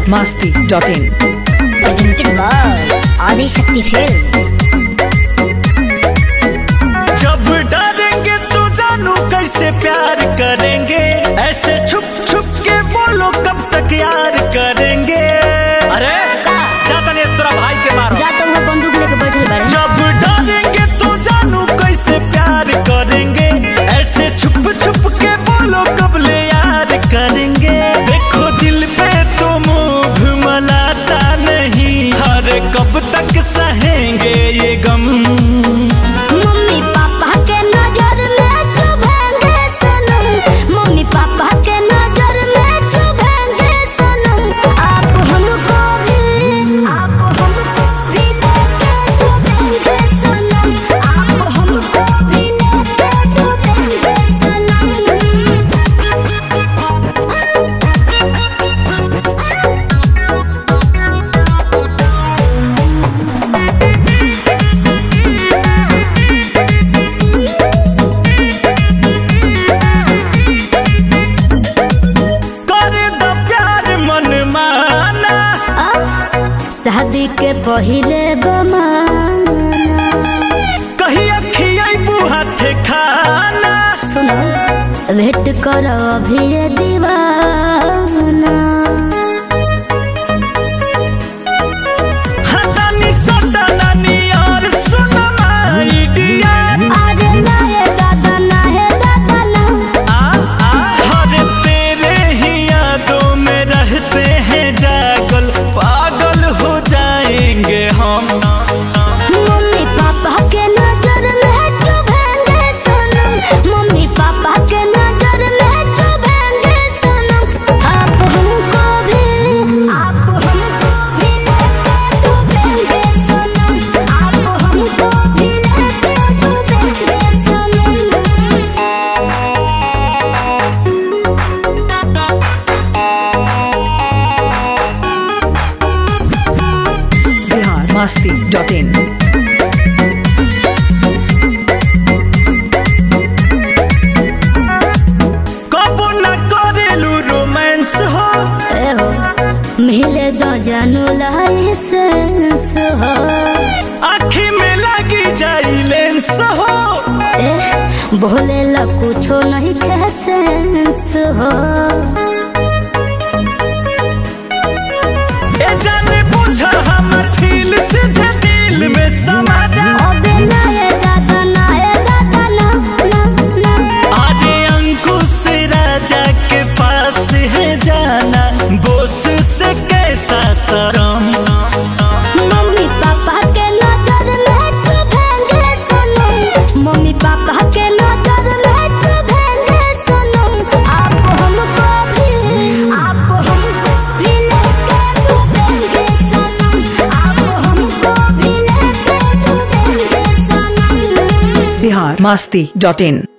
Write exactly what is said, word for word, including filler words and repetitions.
masti dot in. Presented by Adi Shakti Films. जब डरेंगे तो जानू कैसे प्यार करेंगे, ऐसे छुप छुप के बोलो कब तक यार करेंगे। अरे जाता नहीं तेरा भाई के मारो, जाता हुआ बंदूक लेके बैठल बड़े। जब डरेंगे तो जानू कैसे प्यार करेंगे, ऐसे छुप छुप के बोलो कब ले यार करेंगे। देखो दिल पे तो मुँह मलाता नहीं, हर कब तक सहेंगे ये गम। मम्मी पापा के नजर में चुभेंगे सनम, मम्मी पापा के नजर में चुभेंगे सनम। आप हमको भी आप हमको भी लेके डूबेंगे सनम, आप हमको भी लेके डूबेंगे सनम। शादी के पहिले बमाना, कहीं अखियाई बुहाथे खाना। सुनो वेट करो अभी ये दीवाना। हटानी सटानी और सुनमा इडियट। अरे ना है दादा ना है दादा ना, आ आ हर तेरे ही यादों में रहते हैं जागल, पागल हो जाएंगे हम। मम्मी पापा के नजर में चुभेंगे सनम, मम्मी पापा के नजर में चुभेंगे सनम। आप हमको भी आप हमको भी लेके डूबेंगे सनम, आप हमको भी लेके डूबेंगे सनम। Bihar masti dot in. कबो न करेलू रोमांस हो, ए हो मिले दो जानू लाइसेंस हो। आँखी में लगी जाई लेंस हो। ए बोले ला कुछो नहीं के सेंस हो। ए जाने बुझा हमर फील सीधे दिल में समा जा। अबे ना ये दादा ना ये दादा ना ना ना। आगे अंकुश राजा के पास है जाना, बोस से कैसा शर्म। मम्मी पापा के नजर में चुभेंगे सनम, मम्मी पापा के नजर में चुभेंगे सनम। आप हमको भी आप हमको भी लेके डूबेंगे सनम, आप हमको भी लेके डूबेंगे सनम। Bihar masti dot in.